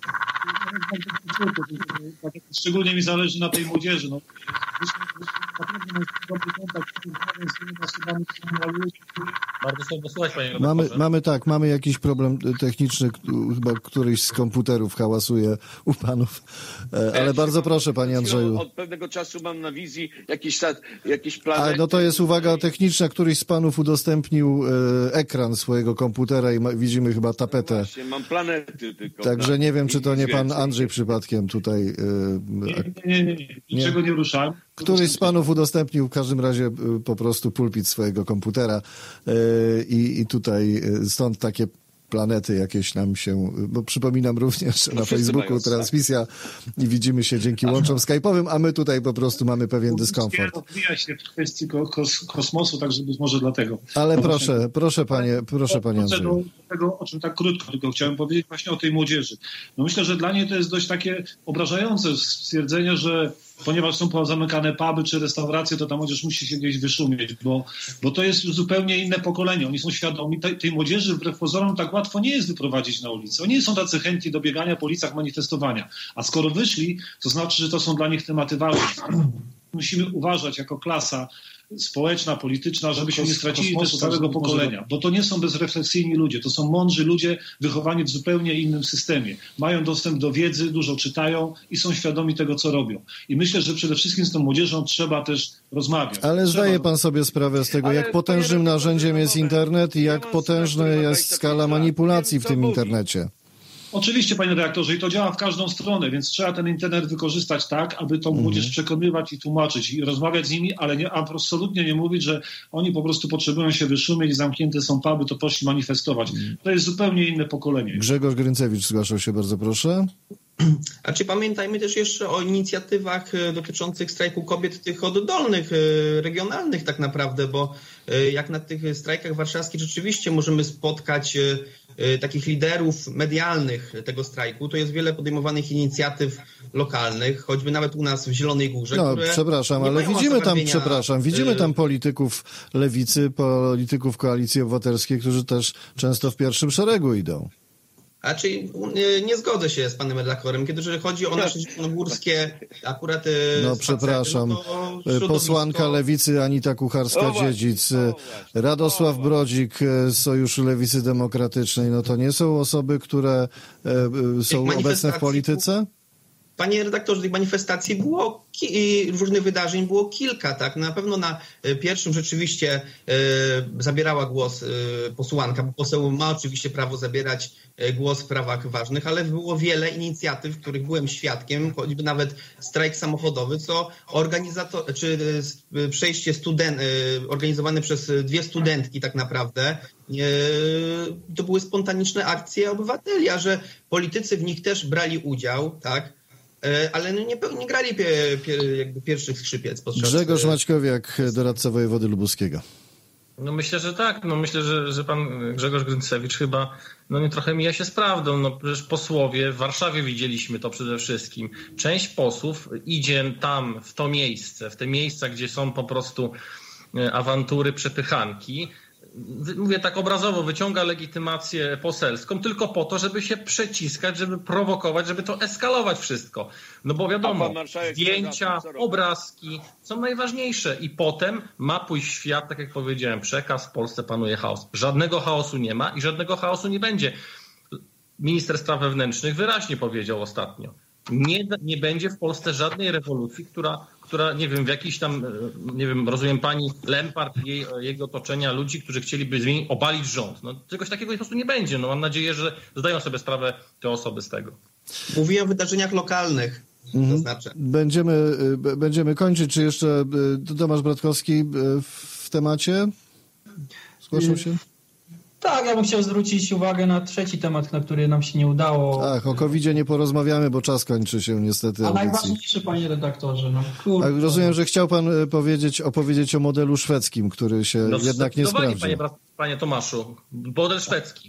S4: Szczególnie mi zależy na tej młodzieży. No. Dobry kontakt z tymi osobami,
S6: bardzo słabo słuchać, panie redaktorze.
S1: Mamy jakiś problem techniczny, chyba któryś z komputerów hałasuje u panów, ale bardzo proszę, panie Andrzeju.
S2: Od pewnego czasu mam na wizji jakiś plan.
S1: No to jest uwaga techniczna, któryś z panów udostępnił ekran swojego komputera i widzimy chyba tapetę.
S2: No właśnie, mam planety tylko.
S1: Także nie wiem, czy to nie pan Andrzej przypadkiem tutaj...
S4: Nie. Niczego nie ruszałem.
S1: Któryś z panów udostępnił w każdym razie po prostu pulpit swojego komputera i tutaj stąd takie planety jakieś nam się, bo przypominam również na Facebooku transmisja i widzimy się dzięki łączom skype'owym, a my tutaj po prostu mamy pewien dyskomfort.
S4: Odbija się w kwestii kosmosu, także być może dlatego.
S1: Ale proszę panie Andrzeju.
S4: Do tego, o czym tak krótko tylko chciałem powiedzieć, właśnie o tej młodzieży. No myślę, że dla niej to jest dość takie obrażające stwierdzenie, że ponieważ są pozamykane puby czy restauracje, to ta młodzież musi się gdzieś wyszumieć, bo to jest już zupełnie inne pokolenie. Oni są świadomi. Tej młodzieży wbrew pozorom tak łatwo nie jest wyprowadzić na ulicę. Oni nie są tacy chętni do biegania po ulicach, manifestowania. A skoro wyszli, to znaczy, że to są dla nich tematy ważne. Musimy uważać jako klasa społeczna, polityczna, żeby się nie stracili też całego pokolenia, bo to nie są bezrefleksyjni ludzie, to są mądrzy ludzie wychowani w zupełnie innym systemie. Mają dostęp do wiedzy, dużo czytają i są świadomi tego, co robią. I myślę, że przede wszystkim z tą młodzieżą trzeba też rozmawiać.
S1: Ale zdaje pan sobie sprawę z tego, jak potężnym narzędziem jest internet i jak potężna jest skala manipulacji w tym internecie.
S4: Oczywiście, panie redaktorze, i to działa w każdą stronę, więc trzeba ten internet wykorzystać tak, aby tą młodzież przekonywać i tłumaczyć i rozmawiać z nimi, ale absolutnie nie mówić, że oni po prostu potrzebują się wyszumieć, zamknięte są puby, to poszli manifestować. To jest zupełnie inne pokolenie.
S1: Grzegorz Grynkiewicz zgłaszał się, bardzo proszę.
S3: A czy pamiętajmy też jeszcze o inicjatywach dotyczących strajku kobiet, tych oddolnych, regionalnych tak naprawdę, bo jak na tych strajkach warszawskich rzeczywiście możemy spotkać takich liderów medialnych tego strajku, to jest wiele podejmowanych inicjatyw lokalnych, choćby nawet u nas w Zielonej Górze.
S1: No, przepraszam, ale widzimy tam polityków lewicy, polityków Koalicji Obywatelskiej, którzy też często w pierwszym szeregu idą.
S3: Nie zgodzę się z panem redaktorem, kiedy chodzi o nasze zielonogórskie akurat
S1: przepraszam, posłanka Lewicy Anita Kucharska-Dziedzic, Radosław Brodzik z Sojuszu Lewicy Demokratycznej, no to nie są osoby, które są obecne w polityce?
S3: Panie redaktorze, tych manifestacji było różnych wydarzeń było kilka, tak? Na pewno na pierwszym rzeczywiście zabierała głos posłanka, bo poseł ma oczywiście prawo zabierać głos w sprawach ważnych, ale było wiele inicjatyw, których byłem świadkiem, choćby nawet strajk samochodowy, co przejście organizowane przez 2 studentki tak naprawdę, to były spontaniczne akcje obywateli, a że politycy w nich też brali udział, tak? Ale nie grali jakby pierwszych skrzypiec.
S1: Grzegorz Maćkowiak, doradca wojewody lubuskiego.
S6: No myślę, że tak. No myślę, że pan Grzegorz Grynkiewicz chyba nie trochę mija się z prawdą. No przecież posłowie, w Warszawie widzieliśmy to przede wszystkim. Część posłów idzie tam, w to miejsce, w te miejsca, gdzie są po prostu awantury, przepychanki. Mówię tak obrazowo, wyciąga legitymację poselską tylko po to, żeby się przeciskać, żeby prowokować, żeby to eskalować wszystko. No bo wiadomo, zdjęcia, obrazki są najważniejsze i potem ma pójść w świat, tak jak powiedziałem, przekaz, w Polsce panuje chaos. Żadnego chaosu nie ma i żadnego chaosu nie będzie. Minister spraw wewnętrznych wyraźnie powiedział ostatnio. Nie będzie w Polsce żadnej rewolucji, która nie wiem, w jakiś tam, nie wiem, rozumiem pani Lempart i jego otoczenia ludzi, którzy chcieliby obalić rząd. No czegoś takiego po prostu nie będzie. No mam nadzieję, że zdają sobie sprawę te osoby z tego.
S3: Mówiłem o wydarzeniach lokalnych. To znaczy.
S1: Będziemy kończyć. Czy jeszcze Tomasz Bratkowski w temacie? Zgłaszał się?
S5: Tak, ja bym chciał zwrócić uwagę na trzeci temat, na który nam się nie udało.
S1: Ach, o COVID-zie nie porozmawiamy, bo czas kończy się niestety.
S5: A najważniejsze, panie redaktorze.
S1: Rozumiem, że chciał pan opowiedzieć o modelu szwedzkim, który się jednak nie sprawdził.
S6: Panie Tomaszu, model szwedzki.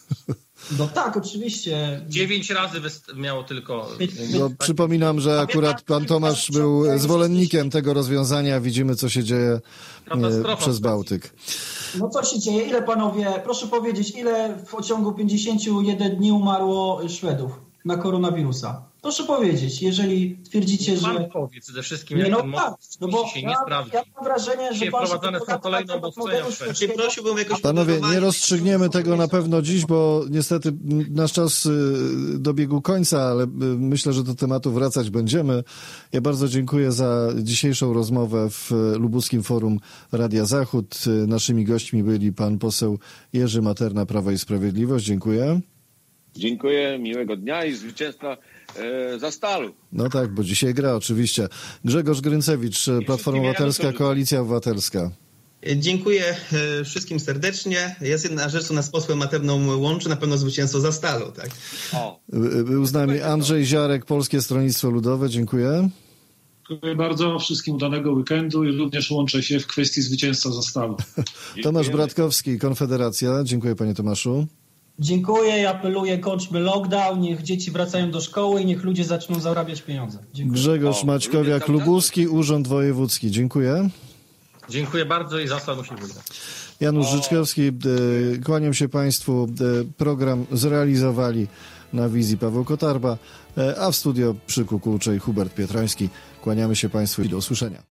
S5: No tak, oczywiście.
S6: 9 razy miało tylko...
S1: No, przypominam, że akurat pan Tomasz był zwolennikiem tego rozwiązania. Widzimy, co się dzieje przez Bałtyk.
S5: No co się dzieje? Ile panowie, proszę powiedzieć, ile w ciągu 51 dni umarło Szwedów na koronawirusa? Proszę powiedzieć, jeżeli twierdzicie, że...
S6: Pan powie przede wszystkim, jak ten model się nie sprawdzi.
S5: Ja mam wrażenie, że
S6: wprowadzane są kolejne obostrzenia w Szwecji.
S1: Panowie, nie rozstrzygniemy tego na pewno dziś, bo niestety nasz czas dobiegł końca, ale myślę, że do tematu wracać będziemy. Ja bardzo dziękuję za dzisiejszą rozmowę w Lubuskim Forum Radia Zachód. Naszymi gośćmi byli pan poseł Jerzy Materna, Prawo i Sprawiedliwość. Dziękuję.
S2: Dziękuję, miłego dnia i zwycięstwa za Stalu.
S1: No tak, bo dzisiaj gra oczywiście. Grzegorz Grynkiewicz, Platforma Obywatelska, Koalicja Obywatelska.
S3: Dziękuję wszystkim serdecznie. Jest jedna rzecz, co nas z posłem Matewną łączy, na pewno zwycięstwo za Stalą, tak?
S1: Był z nami Andrzej Ziarek, Polskie Stronnictwo Ludowe. Dziękuję.
S4: Dziękuję bardzo. Wszystkim udanego weekendu i również łączę się w kwestii zwycięstwa za Stalą.
S1: Tomasz Bratkowski, Konfederacja. Dziękuję, panie Tomaszu.
S5: Dziękuję i apeluję, kończmy lockdown, niech dzieci wracają do szkoły i niech ludzie zaczną zarabiać pieniądze. Dziękuję.
S1: Grzegorz Maćkowiak-Lubuski, Urząd Wojewódzki. Dziękuję.
S6: Dziękuję bardzo i za Stal musi wygrać.
S1: Janusz Życzkowski, kłaniam się państwu. Program zrealizowali na wizji Paweł Kotarba, a w studio przy Kukułczej Hubert Pietrański. Kłaniamy się państwu i do usłyszenia.